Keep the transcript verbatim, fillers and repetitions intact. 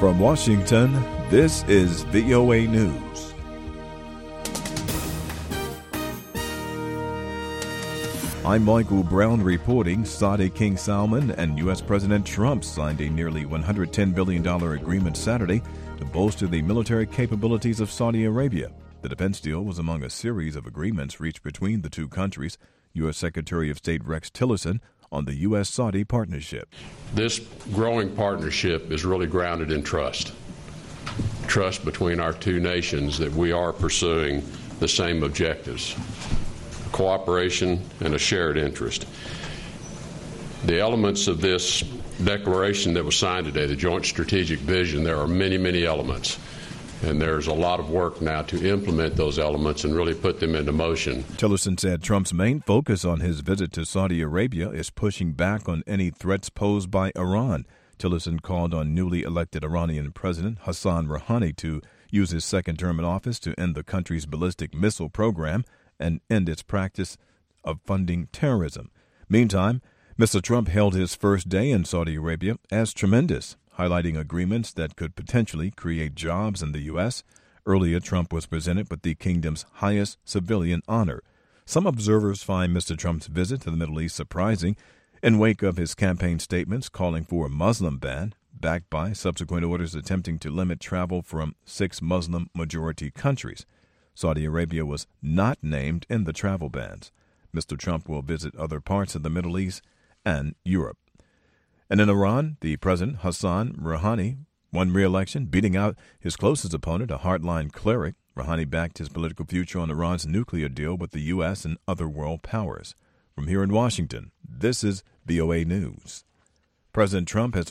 From Washington, this is V O A News. I'm Michael Brown reporting. Saudi King Salman and U S. President Trump signed a nearly one hundred ten billion dollars agreement Saturday to bolster the military capabilities of Saudi Arabia. The defense deal was among a series of agreements reached between the two countries. U S. Secretary of State Rex Tillerson on the U S Saudi partnership. This growing partnership is really grounded in trust. Trust between our two nations that we are pursuing the same objectives, cooperation and a shared interest. The elements of this declaration that was signed today, the Joint Strategic Vision, there are many, many elements. And there's a lot of work now to implement those elements and really put them into motion. Tillerson said Trump's main focus on his visit to Saudi Arabia is pushing back on any threats posed by Iran. Tillerson called on newly elected Iranian President Hassan Rouhani to use his second term in office to end the country's ballistic missile program and end its practice of funding terrorism. Meantime, Mister Trump hailed his first day in Saudi Arabia as tremendous, highlighting agreements that could potentially create jobs in the U S. Earlier, Trump was presented with the kingdom's highest civilian honor. Some observers find Mister Trump's visit to the Middle East surprising in wake of his campaign statements calling for a Muslim ban, backed by subsequent orders attempting to limit travel from six Muslim-majority countries. Saudi Arabia was not named in the travel bans. Mister Trump will visit other parts of the Middle East and Europe. And in Iran, the president, Hassan Rouhani, won re-election, beating out his closest opponent, a hardline cleric. Rouhani backed his political future on Iran's nuclear deal with the U S and other world powers. From here in Washington, this is V O A News. President Trump has